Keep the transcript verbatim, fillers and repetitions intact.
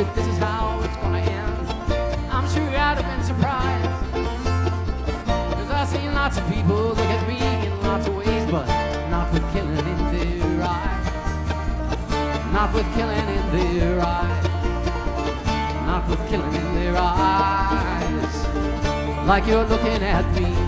that this is how it's gonna end. I'm sure I'd have been surprised, 'cause I've seen lots of people look at me in lots of ways, but not with killing in their eyes. Not with killing in their eyes. Not with killing in their eyes. Like you're looking at me.